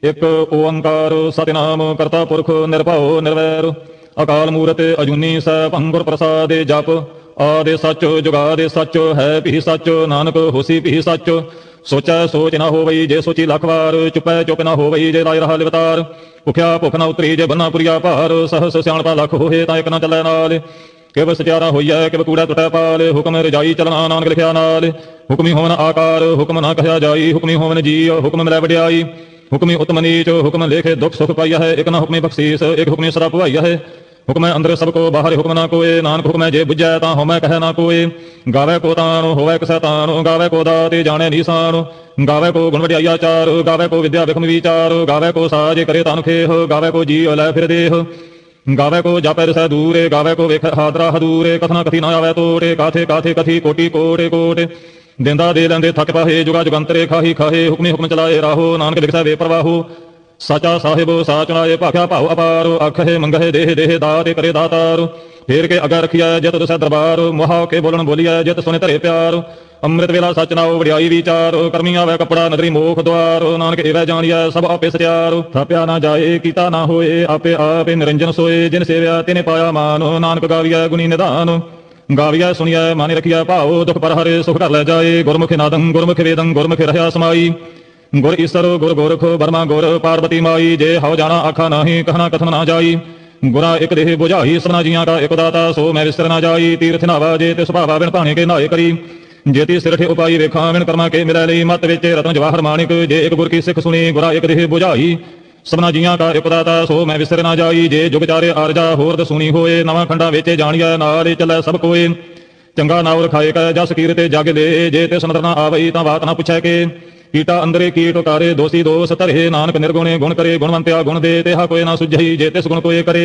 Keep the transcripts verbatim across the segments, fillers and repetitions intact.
ਇੱਕ ਓੰਕਾਰ ਸਤਿਨਾਮ ਕਰਤਾ ਪੁਰਖ ਨਿਰਭਉ ਨਿਰਵੈਰ ਅਕਾਲ ਮੂਰਤ ਅਜੂਨੀ ਸੈਭੰ ਗੁਰ ਪ੍ਰਸਾਦਿ ਜਪ ਆਦਿ ਸੱਚ ਜੁਗਾਦਿ ਸੱਚ ਹੈ ਭੀ ਸੱਚ ਨਾਨਕ ਹੋਸੀ ਭੀ ਸੱਚ ਸੋਚੈ ਸੋਚ ਨਾ ਹੋਵਈ ਜੇ ਸੋਚੀ ਲੱਖ ਵਾਰ ਚੁਪੈ ਚੁਪ ਨਾ ਹੋਵਈ ਜੇ ਰਾਜ ਰਹਾ ਲਿਵਤਾਰ ਭੁਖਿਆ ਭੁੱਖ ਨਾ ਉਤਰੀ ਜੇ ਬੰਨਾ ਪੁਰੀਆ ਭਾਰ ਸਹਸ ਸਿਆਣਪਾ ਲੱਖ ਹੋਏ ਤਾਂ ਇੱਕ ਨਾ ਚੱਲੈ ਨਾਲ ਕਿਵ ਸਚਿਆਰਾ ਹੋਈਐ ਕਿਵ ਕੂੜਾ ਟੁੱਟੈ ਪਾਲ ਹੁਕਮ ਰਜਾਈ ਚਲਣਾ ਨਾਨਕ ਲਿਖਿਆ ਨਾਲ ਹੁਕਮੀ ਹੋਵਨ ਆਕਾਰ ਹੁਕਮ ਨਾ ਕਹਿਆ ਜਾਈ ਹੁਕਮੀ ਹੋਵਨ ਜੀ ਹੁਕਮ ਮਿਲੈ ਵਡਿਆਈ ਹੁਕਮੀ ਉਤਮ ਨੀਚ ਹੁਕਮ ਲੇਖੇ ਦੁਖ ਸੁਖ ਪਾਈਆ ਹੈ ਇੱਕ ਨਾ ਹੁਕਮੀ ਬਖਸ਼ੀਸ ਇੱਕ ਹੁਕਮੀ ਸਦਾ ਭੁਆਈਆ ਹੈ ਹੁਕਮੈ ਅੰਦਰ ਸਭ ਕੋ ਬਾਹਰ ਹੁਕਮ ਨਾ ਕੋਏ ਨਾਨਕ ਹੁਕਮੈ ਜੇ ਬੁਝੈ ਤਾਂ ਹਉਮੈ ਕਹਿ ਨਾ ਕੋਏ ਗਾਵੇ ਕੋ ਤਾਨ ਹੋਵੇ ਕਿਸੈ ਤਾਨ ਗਾਵੇ ਕੋ ਦਾਤੇ ਜਾਣੈ ਨੀਸਾਨ ਗਾਵੇ ਕੋ ਗੁਣ ਵਡਿਆਈਆ ਚਾਰ ਗਾਵੇ ਕੋ ਵਿਦਿਆ ਵਿਖਮ ਵਿਚਾਰ ਗਾਵੇ ਕੋ ਸਾਜ ਕਰੇ ਤਨ ਖੇਹ ਗਾਵੇ ਕੋ ਜੀ ਲੈ ਫਿਰ ਦੇਹ ਗਾਵੇ ਕੋ ਜਾਪੈ ਰਸੈ ਦੂਰੇ ਗਾਵੇ ਕੋ ਵੇਖ ਹਾਦਰਾ ਹਦੂਰੇ ਕਥਨਾ ਕਥੀ ਨਾ ਆਵੈ ਤੋੜੇ ਕਾਥੇ ਕਾਥੇ ਕਥੀ ਕੋਟੀ ਕੋਟੇ ਕੋਟੇ ਦਿੰਦਾ ਦੇ ਲੈਂਦੇ ਥੱਕ ਪਾਹੇ ਜੁਗਾ ਜੁਗੰਤਰੇ ਖਾਹੀ ਖਾਹੇ ਹੁਕਮੀ ਹੁਕਮ ਚਲਾਏ ਰਾਹੋ ਨਾਨਕ ਲਿਖਿਆ ਵੇ ਪ੍ਰਵਾਹੋ ਸਾਚਾ ਸਾਹਿਬ ਸਾਚਣਾਏ ਭਾਖਿਆ ਭਾਉ ਅਪਾਰ ਆਖੇ ਮੰਗਹਿ ਦੇਹ ਦੇਹ ਦਾਤੇ ਕਰੇ ਦਾਤਾਰ ਫੇਰ ਕੇ ਅਗਾ ਰਖਿਆ ਜਿਤ ਦਸੈ ਦਰਬਾਰ ਮੁਹਾ ਕੇ ਬੋਲਣ ਬੋਲੀਐ ਜਿਤ ਸੁਨੇ ਧਰੇ ਪਿਆਰ ਅੰਮ੍ਰਿਤ ਵੇਲਾ ਸੱਚ ਨਾਉ ਵਡਿਆਈ ਵਿਚਾਰ ਕਰਮੀ ਆਵੈ ਕਪੜਾ ਨਦਰੀ ਮੋਖ ਦੁਆਰ ਨਾਨਕ ਏਵੈ ਜਾਣੀਐ ਸਭ ਆਪੇ ਸਚਿਆਰ ਥਾਪਿਆ ਨਾ ਜਾਏ ਕੀਤਾ ਨਾ ਹੋਏ ਆਪੇ ਆਪੇ ਨਿਰੰਜਨ ਸੋਏ ਜਿਨ ਸੇਵਿਆ ਤਿਨੇ ਪਾਇਆ ਮਾਨ ਨਾਨਕ ਗਾਵੀਐ ਗੁਣੀ ਨਿਧਾਨ ਗਾਵੀਐ ਸੁਣੀਐ ਮਾਨੇ ਰਖਿਆ ਭਾਉ ਦੁਖ ਪਰ ਹਰੇ ਸੁਖ ਘਰ ਲੈ ਜਾਏ ਗੁਰਮੁਖ ਨਾਦੰ ਗੁਰਮੁਖ ਵੇਦੰ ਗੁਰਮੁਖ ਰਹਿਆ ਸਮਾਈ ਗੁਰ ਈਸਰ ਗੁਰ ਗੋਰਖ ਬਰਮਾ ਗੁਰ ਪਾਰਬਤੀ ਮਾਈ ਜੇ ਹਉ ਜਾਣਾ ਆਖਾ ਨਾਹੀ ਕਹਿਣਾ ਕਥਨ ਨਾ ਜਾਈ ਗੁਰਾ ਇੱਕ ਦੇਹ ਬੁਝਾਈ ਸਭਨਾ ਜੀਆਂ ਕਾ ਇੱਕ ਦਾਤਾ ਸੋ ਮੈਂ ਵਿਸਰ ਨਾ ਜਾਈ ਤੀਰਥ ਨਾਵਾ ਜੇ ਤੇ ਸੁਭਾਵਾ ਬਿਨ ਭਾਣੇ ਕੇ ਨਾਏ ਕਰੀ ਜੇਤੀ ਸਿਰਠ ਉਪਾਈ ਵੇਖਾਂ ਬਿਨ ਕਰਮਾ ਕੇ ਮਿਲੈ ਲਈ ਮਤ ਵਿੱਚ ਰਤਨ ਜਵਾਹਰ ਮਾਣਿਕ ਜੇ ਇੱਕ ਗੁਰ ਕੀ ਸਿੱਖ ਸੁਣੀ ਗੁਰਾ ਇੱਕ ਦੇਹ ਬੁਝਾਈ ਸਭਨਾ ਜੀਆਂ ਕਾ ਇੱਕ ਦਾਤਾ ਸੋ ਮੈਂ ਵਿਸਰ ਨਾ ਜਾਈ ਜੇ ਜੁਗ ਚਾਰੇ ਆਰਜਾ ਹੋਰ ਦਸੂਣੀ ਹੋਏ ਨਵਾਂ ਖੰਡਾ ਵਿੱਚ ਜਾਣੀਐ ਨਾਲ ਚੱਲੈ ਸਭ ਕੋਏ ਚੰਗਾ ਨਾਉ ਰਖਾਏ ਕੈ ਜਸ ਕੀਰਤੇ ਜਗ ਲੈ ਜੇ ਤੇ ਸੁਨਦਰ ਨਾ ਆਵਈ ਤਾਂ ਬਾਤ ਨਾ ਪੁੱਛੈ ਕੇ ਕੀਟਾ ਅੰਦਰੇ ਕੀਟ ਉਕਾਰੇ ਦੋਸੀ ਦੋਸ ਧਰੇ ਨਾਨਕ ਨਿਰਗੁਣੇ ਗੁਣ ਕਰੇ ਗੁਣਵੰਤਿਆ ਗੁਣ ਦੇ ਤੇਹਾ ਕੋਏ ਨਾ ਸੁਝਈ ਜੇ ਤਿਸ ਗੁਣ ਕੋਏ ਕਰੇ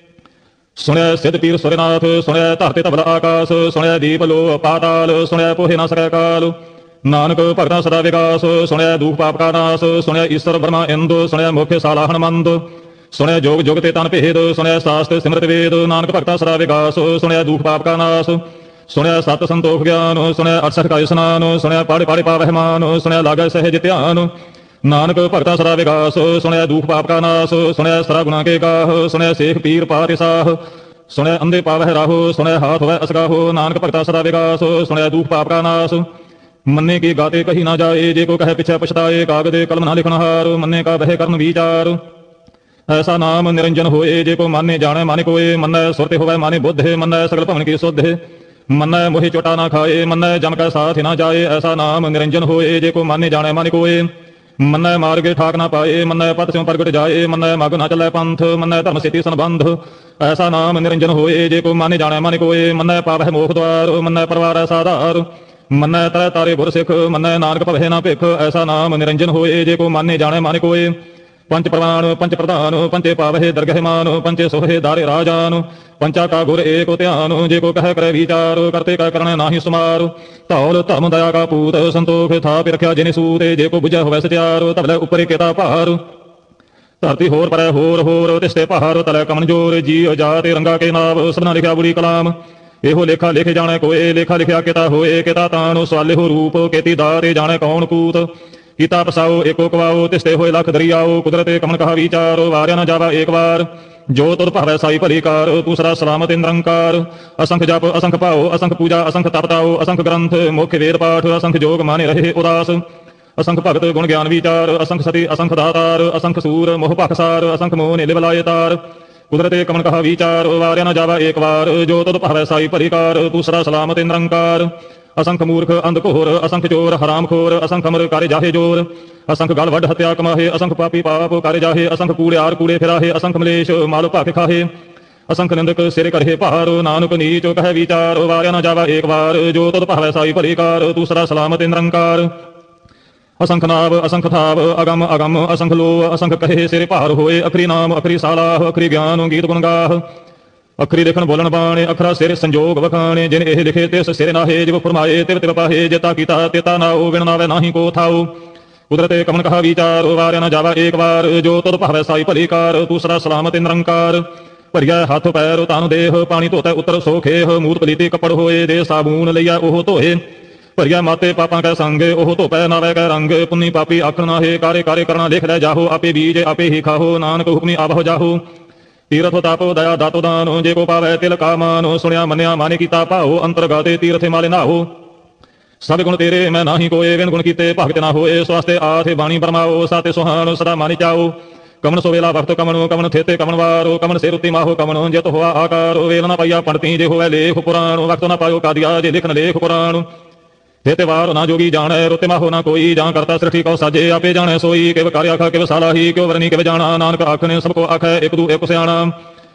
ਸੁਣਿਆ ਸਿੱਧ ਪੀਰ ਸੁਰਨਾਥ ਸੁਣਿਆ ਧਰਤੇ ਧਵਲ ਆਕਾਸ ਸੁਣਿਆ ਦੀਪ ਲੋ ਪਾਤਾਲ ਸੁਣਿਆ ਪੋਹੇ ਨਾ ਸਕੈ ਕਾਲ ਨਾਨਕ ਭਗਤਾਂ ਸਦਾ ਵਿਕਾਸ ਸੁਣਿਆ ਦੁਖ ਪਾਪ ਕਾ ਨਾਸ ਸੁਣਿਆ ਈਸ਼ਰ ਬ੍ਰਹਮਾ ਇੰਦੁ ਸੁਣਿਆ ਮੁਖ ਸਾਲਾ ਹਨਮੰਦ ਸੁਣਿਆ ਜੋਗ ਜੁਗ ਤੇ ਤਨ ਭੇਦ ਸੁਣਿਆ ਸਾਸਤ ਸਿਮਰਤ ਵੇਦ ਨਾਨਕ ਭਗਤਾਂ ਸਦਾ ਵਿਕਾਸ ਸੁਣਿਆ ਦੁਖ ਪਾਪ ਕਾ ਨਾਸ ਸੁਣਿਆ ਸਤ ਸੰਤੋਖ ਗਿਆਨ ਸੁਣਿਆ ਅਠਸਠ ਕਾ ਇਸਨਾਨ ਸੁਣਿਆ ਪਾੜੇ ਪਾੜੇ ਪਾਵਹਿ ਮਾਨ ਸੁਣਿਆ ਲਾਗੈ ਸਹਿਜ ਧਿਆਨ ਨਾਨਕ ਭਗਤਾਂ ਸਦਾ ਵਿਕਾਸ ਸੁਣਿਆ ਦੁਖ ਪਾਪ ਕਾ ਨਾਸ ਸੁਣਿਆ ਸਰਾ ਗੁਣਾ ਕੇ ਕਾਹ ਸੁਣਿਆ ਸੇਖ ਪੀਰ ਪਾਰਿ ਸਾਹ ਸੁਣਿਆ ਅੰਧੇ ਪਾਵਹਿ ਰਾਹੋ ਸੁਣਿਆ ਹਾਥ ਹੋਵੈ ਅਸਗਾਹੋ ਨਾਨਕ ਭਗਤਾਂ ਸਦਾ ਵਿਕਾਸ ਸੁਣਿਆ ਦੁਖ ਪਾਪ ਕਾ ਨਾਸ ਮੰਨੇ ਕੀ ਗਾਤੇ ਕਹੀ ਨਾ ਜਾਏ ਜੇ ਕੋ ਕਹੈ ਪਿਛੈ ਪਛਤਾਏ ਕਾਗਦੇ ਕਲਮ ਨਾ ਲਿਖਣ ਹਾਰ ਮੰਨੇ ਕਾ ਬਹਿ ਕਰਨ ਵਿਚਾਰ ਐਸਾ ਨਾਮ ਨਿਰੰਜਨ ਹੋਏ ਜੇ ਕੋ ਮਾਨੇ ਜਾਣੈ ਮਾਨੇ ਕੋਏ ਮੰਨੈ ਸੁਰਤੇ ਹੋਵੈ ਮਾਨੇ ਬੁੱਧ ਮੰਨੈ ਸਗਲ ਭਵਨ ਕੀ ਸੁਧ ਮੰਨੈ ਮੋਹਿ ਚੋਟਾ ਨਾ ਖਾਏ ਮੰਨੈ ਜਮ ਕੈ ਸਾਥ ਨਾ ਜਾਏ ਐਸਾ ਨਾਮ ਨਿਰੰਜਨ ਹੋਏ ਜੇ ਕੋ ਮਾਨੇ ਜਾਣੈ ਮਾਨੇ ਕੋਏ ਮੰਨੈ ਮਾਰਗੇ ਠਾਕ ਨਾ ਪਾਏ ਮੰਨੈ ਪਤ ਸਿਉ ਪ੍ਰਗਟ ਜਾਏ ਮੰਨੈ ਮਗ ਨਾ ਚੱਲੈ ਪੰਥ ਮੰਨੈ ਧਰਮ ਸੇਤੀ ਸੰਬੰਧ ਐਸਾ ਨਾਮ ਨਿਰੰਜਨ ਹੋਏ ਜੇ ਕੋ ਮਾਨੇ ਜਾਣੈ ਮਾਨੇ ਕੋਏ ਮੰਨੈ ਪਾਵਹਿ ਮੋਖ ਦਵਾਰ ਮੰਨੈ ਪਰਵਾਰੈ ਸਾਧਾਰ ਮੰਨੈ ਤਰੈ ਤਾਰੇ ਗੁਰ ਸਿੱਖ ਮੰਨੈ ਨਾਨਕ ਭਵਹਿ ਨਾ ਭਿਖ ਐਸਾ ਨਾਮ ਨਿਰੰਜਨ ਹੋਏ ਜੇ ਕੋ ਮਾਨੇ ਜਾਣੈ ਮਾਨੇ ਕੋਏ पंच प्रमाण पंच प्रधान पंचे पावहे दरगह मान पंचे सोहे दारे राजान पंचा का गुर एक ध्यान जे को कह करे विचार करते कह करने नाही सुमार धौल धर्म दया का पूत संतोख था रखा जिने सूते जे को बुझे होवै सत्यार तबले ऊपर केता भार धरती होर परै होर होर तिस्ते पहाड़ तले कमन जोर जी जाते रंगा के नाव सबना लिखा बुरी कलाम एहो लेखा लिखे जाने कोए लेखा लिखिया केता होए केता तान सवाले हो रूप केती दाते जाने कौन कूत ਕੀਤਾ ਪਸਾਓ ਏਕੋ ਕਵਾਓ ਤਿਸਤੇ ਹੋਏ ਲੱਖ ਦਰਿਆਓ ਕੁਦਰਤੇ ਕਮਨ ਕਹਾ ਵਿਚਾਰੋ ਵਾਰਿਆ ਨਾ ਜਾਵਾ ਏਕ ਵਾਰ ਜੋ ਤੁਰ ਭਾਵੈ ਸਾਈ ਭਲੀ ਕਾਰ ਤੂੰ ਸਦਾ ਸਲਾਮਤ ਨਿਰੰਕਾਰ ਅਸੰਖ ਜਪ ਅਸੰਖ ਭਾਓ ਅਸੰਖ ਪੂਜਾ ਅਸੰਖ ਤਪਤਾਓ ਅਸੰਖ ਗ੍ਰੰਥ ਮੁਖ ਵੇਦ ਪਾਠ ਅਸੰਖ ਜੋਗ ਮਾਨੇ ਰਹੇ ਉਦਾਸ ਅਸੰਖ ਭਗਤ ਗੁਣ ਗਿਆਨ ਵਿਚਾਰ ਅਸੰਖ ਸਤੀ ਅਸੰਖ ਦਾਤਾਰ ਅਸੰਖ ਸੂਰ ਮੋਹ ਭਖਸਾਰ ਅਸੰਖ ਮੋਹ ਨਿਲ ਬਲਾਏ ਤਾਰ ਕੁਦਰਤੇ ਕਮਨ ਕਹਾ ਵਿਚਾਰ ਵਾਰਿਆ ਨਾ ਜਾਵਾ ਏਕ ਵਾਰ ਜੋ ਤੁਰ ਭਾਵੈ ਸਾਈ ਭਲੀ ਕਾਰ ਤੂੰ ਸਦਾ ਸਲਾਮਤ ਨਿਰੰਕਾਰ असंख मूर्ख अंधघोर असंख चोर हराम खोर असंख अमर कारे जाहे जोर असंख गल वड हत्या कमाहे असंख पापी पाप कारे जाहे असंख कूड़ियार कूड़े फिराहे असंख मलेश माल भाखे खाहे असंख निंदक सिर करहे पहार नानक नीच कह विचार वारिया न जावा एक बार जो तुद भावै साई भली कार तू सदा सलामत निरंकार असंख नाव असंख थाव अगम अगम असंख लो असंख कहे सिर भार होए अखरी नाम अखरी सालाह अखरी ज्ञान गीत गुणगाह अखरी देखण बोलन बाणे अखरा सिर संजोग वखाणे जिन एह लिखे तिस सिर नाहे जिव फरमाए तिव तिव पाहे जेता कीता तेता नाओ विण नावे नाही को थाओ कुदरते कमन कहा विचार वारिया न जावा एक बार जो तुद भावै साई भली कार तू सदा सलामत निरंकार भरिया हाथ पैर तन देह पानी धोतै उतर सो खेह मूत पलीती कपड़ होए दे साबून लईया ओह धोए ਭਰੀਆ ਮਾਤੇ ਪਾਪਾਂ ਕੈ ਸੰਗ, ਉਹ ਧੋਪੈ ਨਾਵੇ ਕੈ ਰੰਗ। ਪੁੰਨੀ ਪਾਪੀ ਆਖਣ ਨਾਹੇ, ਕਾਰੇ ਕਾਰੇ ਕਰਨਾ ਲਿਖ ਲੈ ਜਾਹੋ। ਆਪੇ ਬੀਜ ਆਪੇ ਹੀ ਖਾਹੋ, ਨਾਨਕ ਹੁਕਮੀ ਆਵਹੁ ਜਾਹੋ। ਤੀਰਥ ਤਾਪੋ ਦਇਆ ਦਾਤੋ ਦਾਨੋ, ਜੇ ਕੋ ਪਾਵੈ ਤਿਲ ਕਾ ਮਾਨੋ। ਸੁਣਿਆ ਮੰਨਿਆ ਮਾਨੇ ਕੀਤਾ ਭਾਓ, ਅੰਤਰ ਗਾਤੇ ਤੀਰਥੇ ਮਾਲੇ ਨਾਹੋ। ਸਭ ਗੁਣ ਤੇਰੇ ਮੈਂ ਨਾਹੀ ਕੋਏ, ਵਿਣ ਗੁਣ ਕੀਤੇ ਭਗਤ ਨਾ ਹੋਏ। ਸਵਾਸਤੇ ਆਥੇ ਬਾਣੀ ਬਰਮਾਓ, ਸਾਤੇ ਸੁਹਾਣ ਸਦਾ ਮਾਨੀ ਚਾਓ। ਕਮਨ ਸੋਵੇਲਾ ਵਕਤ ਕਮਨੋ, ਕਮਨ ਥੇਤੇ ਕਮਨ ਵਾਰੋ। ਕਮਨ ਸੇ ਰੁੱਤੀ ਮਾਹੋ ਕਮਨੋ, ਜਿਤ ਹੋਆ ਆਕਾਰੋ। ਵੇਲ ਨਾ ਪਾਈਆ ਪੰਡਤੀ, ਜੇ ਹੋਵੇ ਲੇਖ ਪੁਰਾਣੋ। ਵਕਤ ਨਾ ਪਾਇਓ ਕਾਦੀਆ, ਜੇ ਲਿਖਨ ਲੇਖ ਪੁਰਾਣੋ। ਥੇਤੇ ਵਾਰ ਨਾ ਜੋਗੀ ਜਾਣੈ, ਰੁੱਤੇ ਮਾਹੋ ਨਾ ਕੋਈ। ਜਾਂ ਕਰਤਾ ਸ੍ਰਿਸ਼ਟੀ ਕਉ ਸਾਜੇ, ਆਪੇ ਜਾਣੈ ਸੋਈ। ਕਿਵ ਕਰ ਆਖਾ ਕਿਵ ਸਾਲਾਹੀ, ਕਿਉ ਵਰਨੀ ਕਿਵ ਜਾਣਾ। ਨਾਨਕ ਆਖਣੇ ਸਭ ਕੋ ਆਖੈ, ਇੱਕ ਦੂ ਇੱਕ ਸਿਆਣਾ।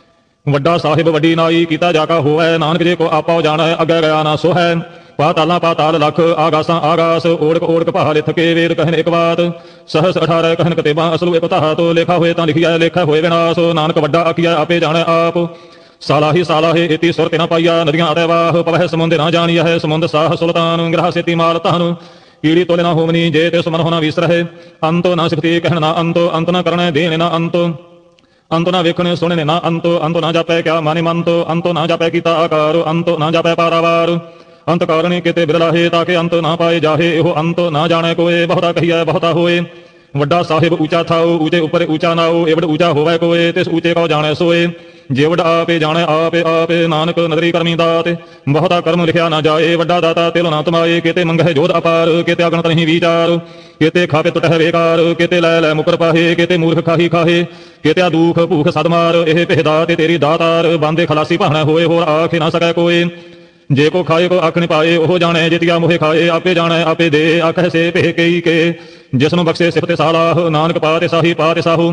ਵੱਡਾ ਸਾਹਿਬ ਵੱਡੀ ਨਾਈ, ਕੀਤਾ ਜਾ ਕਾ ਹੋਵੈ। ਨਾਨਕ ਜੇ ਕੋ ਆਪਾਉ ਜਾਣੈ, ਅੱਗੇ ਗਿਆ ਨਾ ਸੋਹੈ। ਪਾਤਾਲਾਂ ਪਾਤਾਲ ਲਖ, ਆਗਾਸਾਂ ਆਗਾਸ। ਓੜਕ ਓੜਕ ਪਹਾ ਲਿਥ ਕੇ, ਵੇਦ ਕਹਿਨ ਇੱਕ ਬਾਤ। ਸਹਸ ਅਠਾਰਹ ਕਹਿਨ ਕਤੇਬਾਂ, ਅਸਲੂ ਇੱਕ ਧਾਤ। ਲੇਖਾ ਹੋਏ ਤਾਂ ਲਿਖਿਆ, ਲੇਖਾ ਹੋਏ ਵਿਨਾਸ਼। ਨਾਨਕ ਵੱਡਾ ਆਖੀਆ, ਆਪੇ ਜਾਣੈ ਆਪ। ਸਾਲਾਹੀ ਸਾਲਾਹੇ ਇਤੀ ਸੁਰਤਿ ਨਾ ਪਾਈਆ, ਨਦੀਆਂ ਅਤੈ ਵਾਹ। ਪਵਹਿ ਸਮੁੰਦ ਨਾ ਜਾਣੀਆ ਹੈ, ਸਮੁੰਦ ਸਾਹ ਸੁਲਤਾਨ। ਗ੍ਰਹ ਸੇਤੀ ਮਾਲ ਤਹਨ, ਕੀੜੀ ਤੋਲੇ ਨਾ ਹੋਵਨੀ। ਜੇ ਤੇ ਸੁਮਨ ਹੋਣਾ ਵਿਸਰਹਿ, ਅੰਤੋ ਨਾ ਸਿਫਤੀ ਕਹਿਣ ਨਾ ਅੰਤੋ। ਅੰਤ ਨਾ ਕਰਣੈ ਦੇਣ ਨਾ ਅੰਤੋ, ਅੰਤੋ ਨਾ ਵੇਖਣ ਸੁਣਨੇ ਨਾ ਅੰਤੋ। ਅੰਤੋ ਨਾ ਜਾਪੈ ਕਿਆ ਮਾਨੇ ਮੰਤੋ, ਅੰਤੋ ਨਾ ਜਾਪੈ ਕੀਤਾ ਆਕਾਰ। ਅੰਤੋ ਨਾ ਜਾਪੈ ਪਾਰਾਵਾਰ, ਅੰਤ ਕਾਰਣੇ ਕਿਤੇ ਬਿਰਲਾਹੇ। ਤਾਕੇ ਅੰਤ ਨਾ ਪਾਏ ਜਾਹੇ, ਇਹੋ ਅੰਤ ਨਾ ਜਾਣੈ ਕੋਏ। ਬਹੁਤਾ ਕਹੀਐ ਬਹੁਤਾ ਹੋਏ, ਵੱਡਾ ਸਾਹਿਬ ਊਚਾ ਥਾਉ। ਊਚੇ ਉੱਪਰ ਊਚਾ ਨਾਉ, ਏਵੜ ਊਚਾ ਹੋਵੈ ਕੋਏ। ਤਿਸ ਊਚੇ ਕਉ ਜਾਣੈ ਸੋਏ, ਜੇਵੜ ਆਪੇ ਜਾਣੈ ਆਪੇ ਆਪੇ। ਨਾਨਕ ਨਦਰੀ ਕਰਮੀ ਦਾਤ, ਬਹੁਤਾ ਕਰਮ ਲਿਖਿਆ ਨਾ ਜਾਏ। ਵੱਡਾ ਦਾਤਾ ਤਿਲ ਨਾ ਤਮਾਏ, ਕਿਤੇ ਮੰਗਹਿ ਜੋਧ ਅਪਾਰ। ਕਿਤੇ ਅਗਣਤ ਨਹੀਂ ਵਿਚਾਰ, ਕਿਤੇ ਖਾਪੇ ਟੁਟਹਿ ਵੇਕਾਰ। ਕਿਤੇ ਲੈ ਲੈ ਮੁਕਰ ਪਾਹੇ, ਕਿਤੇ ਮੂਰਖ ਖਾਹੀ ਖਾਹੇ। ਕਿਤੇ ਦੁਖ ਭੂਖ ਸਦਮਾਰ, ਇਹ ਪਿਹਦਾ ਤੇ ਤੇਰੀ ਦਾਤਾਰ। ਬਾਂਦੇ ਖਲਾਸੀ ਭਾਣਾ ਹੋਏ, ਹੋਰ ਆਖ ਨਾ ਸਕੈ ਕੋਏ। ਜੇ ਕੋ ਖਾਏ ਕੋ ਆਖ ਨ ਪਾਏ, ਉਹ ਜਾਣੈ ਜਿਤਿਆ ਮੋਹਿ ਖਾਏ। ਆਪੇ ਜਾਣੈ ਆਪੇ ਦੇ, ਆਖੈ ਸੇ ਭੇ ਕਈ ਕੇ। ਜਿਸਨੂੰ ਬਖਸ਼ੇ ਸਿਫਤੇ ਸਾਲਾਹ, ਨਾਨਕ ਪਾਤੇ ਸਾਹੀ ਪਾਤੇ ਸਾਹੂ।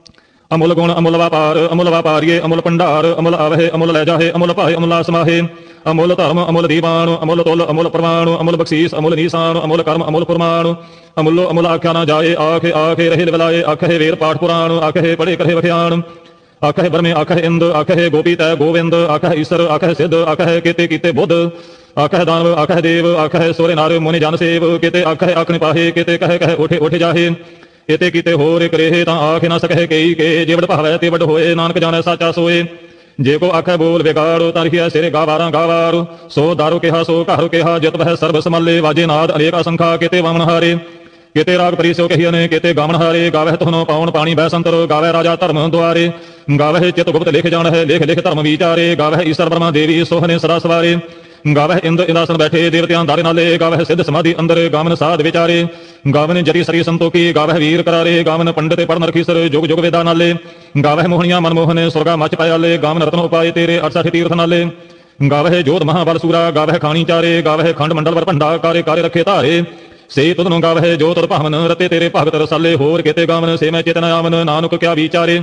ਅਮੁੱਲ ਗੁਣ ਅਮੁੱਲ ਵਪਾਰ, ਅਮੁੱਲ ਵਪਾਰੀਏ ਅਮੁੱਲ ਭੰਡਾਰ। ਅਮੁੱਲ ਆਵਹਿ ਅਮੁੱਲ ਲੈ ਜਾਹੇ, ਅਮੁੱਲ ਭਾਏ ਅਮੁੱਲਾ ਸਮਾਹੇ। ਅਮੁੱਲ ਧਰਮ ਅਮੁੱਲ ਦੀਵਾਨ, ਅਮੁੱਲ ਤੁਲ ਅਮੁੱਲ ਪ੍ਰਵਾਣ। ਅਮੁੱਲ ਬਖਸ਼ੀਸ ਅਮੁੱਲ ਨੀਸਾਨ, ਅਮੁੱਲ ਕਰਮ ਅਮੁੱਲ ਫੁਰਮਾਨ। ਅਮੁੱਲੋ ਅਮੁੱਲ ਆਖਿਆ ਨਾ ਜਾਏ, ਆਖੇ ਆਖੇ ਰਹੇ ਲਵਲਾਏ। ਆਖੇ ਵੇਦ ਪਾਠ ਪੁਰਾਣ, ਆਖੇ ਪੜੇ ਕਰੇ ਵਖਿਆਣ। ਆਖੇ ਬਰਮੇ ਆਖੇ ਇੰਦ, ਆਖੇ ਗੋਪੀ ਤੈ ਗੋਵਿੰਦ। ਆਖੇ ਈਸਰ ਆਖੇ ਸਿੱਧ, ਆਖੇ ਕੀਤੇ ਕੀਤੇ ਬੁੱਧ। ਆਖੇ ਦਾਨਵ ਆਖੇ ਦੇਵ, ਆਖੇ ਸੋਰੇ ਨਾਰ ਮੁनि ਜਨ ਸੇਵ। ਕਿਤੇ ਆਖੇ ਆਖਣ ਪਾਹੇ, ਕਿਤੇ ਕਹੇ ਕਹੇ ਉਠੇ ਉਠ ਜਾਹੇ। ਇਤੇ ਕੀਤੇ ਹੋਰ ਕਰੇਹ, ਤਾਂ ਆਖ ਨਾ ਸਕਹਿ ਕਈ ਕੇ। ਜੇ ਵਡ ਭਾਵੈ ਤੇ ਵਡ ਹੋਏ, ਨਾਨਕ ਜਾਣੈ ਸਾਚਾ ਸੋਏ। ਜੇ ਕੋ ਆਖੈ ਬੋਲ ਵਿਗਾੜੋ, ਤਾਂ ਲਿਖਿਆ ਸਿਰੇ ਗਾਵਾਰਾਂ ਗਾਵਾਰ। ਸੋ ਦਾਰੂ ਕਿਹਾ ਸੋ ਘਰ ਕਿਹਾ, ਜਿਤ ਬਹਿ ਸਰਬ ਸਮਾਲੇ। ਵਾਜੇ ਨਾਦ ਅਨੇਕ ਅਸੰਖਾ, ਕਿਤੇ ਵਾਮਨ ਹਾਰੇ। ਕਿਤੇ ਰਾਗ ਪਰੀ ਸੋ ਕਹੀਏ ਨੇ, ਕਿਤੇ ਗਾਵਣ ਹਾਰੇ। ਗਾਵਹਿ ਤੁਹਨੋ ਪਾਉਣ ਪਾਣੀ ਬਹਿ ਸੰਤਰ, ਗਾਵਹਿ ਰਾਜਾ ਧਰਮ ਦੁਆਰੇ। ਗਾਵਹਿ ਚਿਤ ਗੁਪਤ ਲਿਖ ਜਾਣ ਹੈ, ਲਿਖ ਲਿਖ ਧਰਮ ਵਿਚਾਰੇ। ਗਾਵਹਿ ਈਸਰ ਬਰਮਾ ਦੇਵੀ ਸੋਹਨੇ ਸਦਾ ਸਵਾਰੇ। ਗਾਵਹਿ ਇੰਦ ਇੰਦਾਸਨ ਬੈਠੇ, ਦੇਵਤਿਆਂ ਦਾਰੇ ਨਾਲੇ। ਗਾਵਹਿ ਸਿੱਧ ਸਮਾਧੀ ਅੰਦਰ, ਗਾਵਨ ਸਾਧ ਵਿਚਾਰੇ। ਗਾਵਨ ਜਰੀ ਸਰੀ ਸੰਤੋਖੀ, ਗਾਵਹਿ ਵੀਰ ਕਰਾਰੇ। ਗਾਵਨ ਪੰਡਿਤ ਪੜਨ ਰਖੀਸਰ, ਜੁਗ ਜੁਗ ਵੇਦਾਂ ਨਾਲੇ। ਗਾਵਹਿ ਮੋਹਣੀਆਂ ਮਨਮੋਹਨ, ਸੁਰਗਾ ਮਚ ਪਾਇਆਲੇ। ਗਾਵਨ ਰਤਨ ਉਪਾਏ ਤੇਰੇ, ਅਠਸਠ ਤੀਰਥ ਨਾਲੇ। ਗਾਵਹਿ ਜੋਧ ਮਹਾਬਲ ਸੂਰਾ, ਗਾਵਹਿ ਖਾਣੀ ਚਾਰੇ। ਗਾਵਹਿ ਖੰਡ ਮੰਡਲ ਵਰ ਭੰਡਾ, ਕਾਰੇ ਕਾਰੇ ਰੱਖੇ ਧਾਰੇ। ਸੇ ਤੁਧ ਨੂੰ ਗਾਵਹਿ ਜੋ ਤੁਧ ਭਾਵਨ, ਰਤੇ ਤੇਰੇ ਭਗਤ ਰਸਾਲੇ। ਹੋਰ ਕਿਤੇ ਗਾਵਨ ਸੇ ਮੈਂ ਚੇਤਨ ਆਵਨ, ਨਾਨਕ ਕਿਆ ਵਿਚਾਰੇ।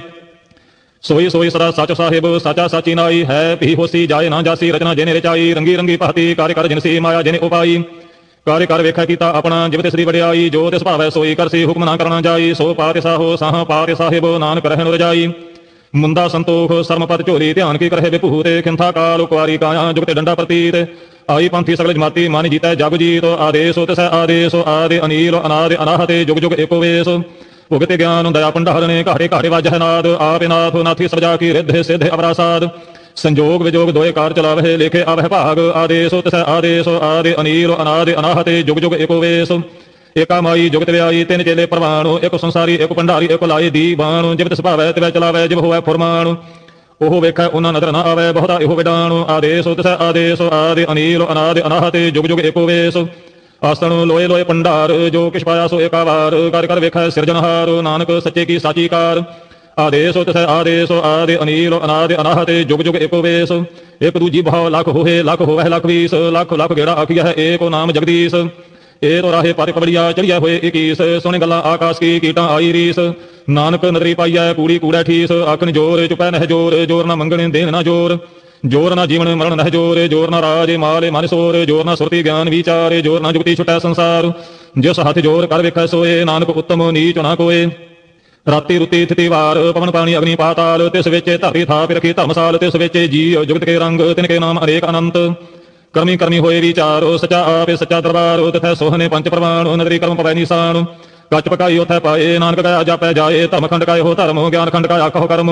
ਸੋਈ ਸੋਈ ਸਦਾ ਸੱਚ ਸਾਹਿਬ, ਸਾਚਾ ਸਾਚੀ ਨਾਈ ਹੈ। ਭੀ ਹੋਸੀ ਜਾਏ ਨਾ ਜਾਸੀ, ਰਚਨਾ ਜਿਹਨੇ ਰਚਾਈ। ਰੰਗੀ ਰੰਗੀ ਭਾਤੀ, ਕਾਰੇ ਕਰ ਜਿਨਸੀ, ਮਾਇਆ ਜਿਹਨੇ ਉਪਾਈ। ਕਾਰੇ ਕਰ ਵੇਖਿਆ ਕੀਤਾ ਆਪਣਾ, ਜਿਵ ਤਿਸ ਦੀ ਵਡਿਆਈ। ਜੋ ਤਿਸ ਭਾਵੈ ਸੋਈ ਕਰਸੀ, ਹੁਕਮ ਨਾ ਕਰਨਾ ਜਾਈ। ਸੋ ਪਾਤਿ ਸਾਹੋ ਸਾਹ ਪਾਤਿ ਸਾਹਿਬ, ਨਾਨਕ ਰਹਿਣ ਰਜਾਈ। ਮੁੰਦਾ ਸੰਤੋਖ ਸਰਮ ਪਦ ਝੋਲੀ, ਧਿਆਨ ਕੀ ਕਰਹਿ ਵਿਭੂਤ। ਖਿੰਥਾ ਕਾਲ ਕੁਆਰੀ ਕਾਇਆ, ਜੁਗਤੇ ਡੰਡਾ ਪ੍ਰਤੀਤ। ਆਈ ਪੰਥੀ ਸਗਲ ਜਮਾਤੀ, ਮਨ ਜੀਤੈ ਜਗ ਜੀਤ। ਆਦੇਸੋ ਤਿਸੈ ਆਦੇਸੋ, ਆਦਿ ਅਨੀਲ ਅਨਾਦਿ ਅਨਾਹਤੇ। ਜੁਗ ਜੁਗ ਏਕੋ ਵੇਸ, ਭੁਗਤੇ ਗਿਆਨ ਦਇਆ ਭੰਡਾਰਣੇ। ਘਾੜੇ ਘਾੜੇ ਵਾਜਹਿ ਨਾਦ, ਆਪੇ ਨਾਥ ਨਾਥੀ ਸਰਜਾ ਕੀ ਰਿੱਧ ਸਿੱਧ ਅਵਰਾਸਾਦ। ਸੰਜੋਗ ਵਿਜੋਗ ਦੋਏ ਕਾਰ ਚਲਾਵਹਿ, ਲੇਖੇ ਆਵਹਿ ਭਾਗ। ਆਦੇਸੋ ਤਿਸੈ ਆਦੇਸੋ, ਆਦਿ ਅਨੀਲ ਅਨਾਦਿ ਅਨਾਹਤੇ। ਜੁਗ ਜੁਗ ਏਕੋ ਵੇਸ, ਏਕਾ ਮਾਈ ਜੁਗਤ ਵਿਆਈ। ਤਿੰਨ ਚੇਲੇ ਪ੍ਰਵਾਣ, ਇੱਕ ਸੰਸਾਰੀ ਇੱਕ ਭੰਡਾਰੀ ਇੱਕ ਲਾਏ ਦੀਵਾਨ। ਜਿਵ ਤਿਸ ਭਾਵੈ ਤਿਵੈ ਚਲਾਵੈ, ਜਿਵ ਹੋਵੈ ਫੁਰਮਾਨ। ਉਹ ਵੇਖੈ ਉਹਨਾਂ ਨਦਰ ਨਾ ਆਵੈ, ਬਹੁਤਾ ਇਹੋ ਵਿਡਾਣ। ਆਦੇਸੋ ਤਿਸੈ ਆਦੇਸੋ, ਆਦਿ ਅਨੀਲ ਅਨਾਦਿ ਅਨਾਹਤੇ। ਜੁਗ ਜੁਗ ਏਕੋ ਵੇਸ, ਆਸਣ ਲੋਏ ਲੋਏ ਭੰਡਾਰ। ਜੋ ਕਿਛ ਪਾਇਆ ਸੋ ਏਕਾ ਵਾਰ, ਕਰ ਕਰ ਵੇਖੈ ਸਿਰਜਣਹਾਰ। ਨਾਨਕ ਸੱਚੇ ਕੀ ਸਾਚੀ ਕਾਰ। ਆਦੇਸੋ ਤਿਸੈ ਆਦੇਸੋ, ਆਦਿ ਅਨੀਲ ਅਨਾਦਿ ਅਨਾਹਤੇ। ਜੁਗ ਜੁਗ ਏਕੋ ਵੇਸ, ਇੱਕ ਦੂਜੀ ਭਾਉ ਲੱਖ ਹੋਏ। ਲੱਖ ਹੋਵੈ ਲੱਖ ਵੀਸ, ਲੱਖ ਲੱਖ ਗੇੜਾ ਆਖੀਆ ਹੈ, ਏਕੋ ਨਾਮ ਜਗਦੀਸ਼। ਇਹ ਤੋ ਰਾਹੇ ਪਰ ਕਬੜੀਆ, ਚੜੀਐ ਹੋਏ ਇਕੀਸ। ਸੁਣੇ ਗੱਲਾਂ ਆਕਾਸ਼ ਕੀ, ਕੀਟਾਂ ਆਈ ਰੀਸ। ਨਾਨਕ ਨਦਰੀ ਪਾਈਐ, ਕੂੜੀ ਕੂੜੈ ਠੀਸ। ਆਖਣ ਜੋਰ ਚੁਪੈ ਨਹਿ ਜੋਰ, ਜੋਰ ਨਾ ਮੰਗਣ ਦੇਣ ਨਾ ਜੋਰ। ਜੋਰ ਨਾ ਜੀਵਨ ਮਰਨ ਨਹਿ ਜੋਰ, ਜੋਰ ਨਾ ਰਾਜ ਮਾਲ ਮਨ ਸੋਰ। ਜੋਰ ਨਾ ਸੁਰਤੀ ਗਿਆਨ ਵਿਚਾਰ, ਜੋਰ ਨਾ ਜੁਗਤੀ ਛੁਟੈ ਸੰਸਾਰ। ਜਿਸ ਹੱਥ ਜੋਰ ਕਰ ਵੇਖੈ ਸੋਏ, ਨਾਨਕ ਉੱਤਮ ਨੀਚ ਨਾ ਕੋਏ। ਰਾਤੀ ਰੁਤੀ ਥਿਤੀ ਵਾਰ, ਪਵਨ ਪਾਣੀ ਅਗਨੀ ਪਾਤਾਲ। ਤਿਸ ਵਿੱਚ ਧਰਤੀ ਥਾਪਿ ਰਖੀ ਧਰਮਸਾਲ। ਤਿਸ ਵਿੱਚ ਜੀ ਜੁਗਤ ਕੇ ਰੰਗ, ਤਿਨ ਕੇ ਨਾਮ ਅਨੇਕ ਅਨੰਤ। ਕਰਮੀ ਕਰਮੀ ਹੋਏ ਵਿਚਾਰ, ਸਚਾ ਆਪੇ ਸੱਚਾ ਦਰਬਾਰ। ਤਿਥੈ ਸੋਹਨੇ ਪੰਚ ਪ੍ਰਵਾਣ, ਨਦਰੀ ਕਰਮ ਪਵੈ ਨਿਸ਼ਾਨ। ਕੱਚ ਪਕਾਈ ਉਥੈ ਪਾਏ, ਨਾਨਕ ਕਾ ਜਾਪੈ ਜਾਏ। ਧਰਮ ਖੰਡ ਕਾ ਇਹੋ ਧਰਮ, ਗਿਆਨ ਖੰਡ ਕਾ ਆਖੋ ਕਰਮ।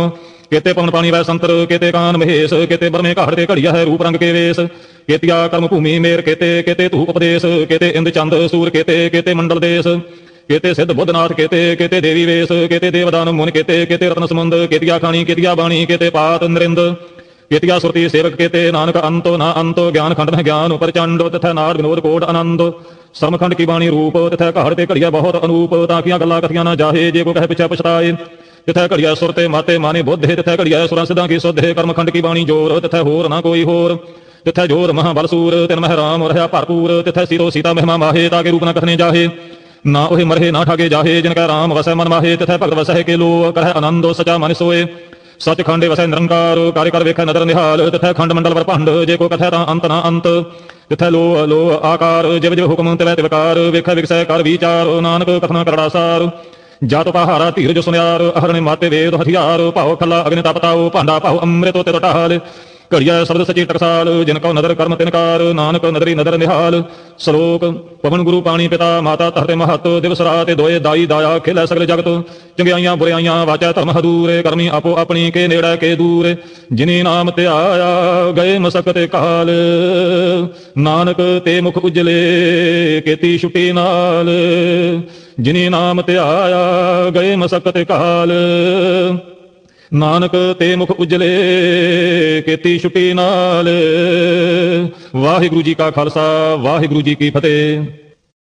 केते पवन पानी वै संतर केते कान महेश केते बरमे घाड़ ते घड़िया है रूप रंग के वेश केतिया कर्म भूमि मेर केते केते धूप उपदेश केते इंद चंद सूर केते केते मंडल देश केते सिद्ध बुद्धनाथ केते केते देवी वेश केते देवदान मुन केते केते रत्न समुंद केतिया खानी केतिया बाणी केते पात नरिंद केतिया सुरती सेवक केते नानक अंतो ना अंतो ज्ञान खंड में ज्ञान प्रचंड तथा नाद विनोद कोट आनंद सरमखंड की बाणी रूप तथा घाड़ ते घड़िया बहुत अनूप ताकिया गल्ला कथिया ना जाहे जे को कहे पिछा पछताए तथा घड़िया सुरते माते माने बुद्ध तथा घड़िया सुरा सिद्धा की शुद्ध कर्मखंड की बाणी जोर तथा होर ना कोई होर तथा जोर महाबलसूर तिन मह राम रहा भरपूर तथा सीतो सीता महिमा माहे ताके रूप न कथने जाहे ना ओहे मरहे ना ठाके जाहे जिनका राम वसै मन माहे तथा भगत वसै के लो करह आनंदो सचा मन सोए सच खंडे वसै निरंकार कार्य कर वेख नदर निहाल तथा खंड मंडल वर भंड जे को कथै ता अंत ना अंत तथा लो लो आकार जिव जिव हुक्म तिवै तिवकार वेख विकसै कर विचार नानक कथना करड़ा सार जात पहारा धीरज सुनियार अहरणे माते वेद हथियार भाव खला अग्नि तपताओ भांडा भाव अमृत ते टहाल घड़िया शब्द सची टकसाल जिनको नदर कर्म तिनकार नानक नदरी नदर निहाल श्लोक पवन गुरु पानी पिता माता धरते महत दिवस रात दोए दाई दाया खेल सगल जगत चंगियाइयां बुराइयां वाचा धर्म हदूरे करमी आपो अपनी के नेड़े के दूर जिनी नाम ते आया गए मसकत काल नानक ते मुख उजले केती छुटी नाल जिनी नाम ते आया गए मसकत काल नानक ते मुख उजले केती छुटी नाल। वाहिगुरु जी का खालसा वाहिगुरु जी की फतेह।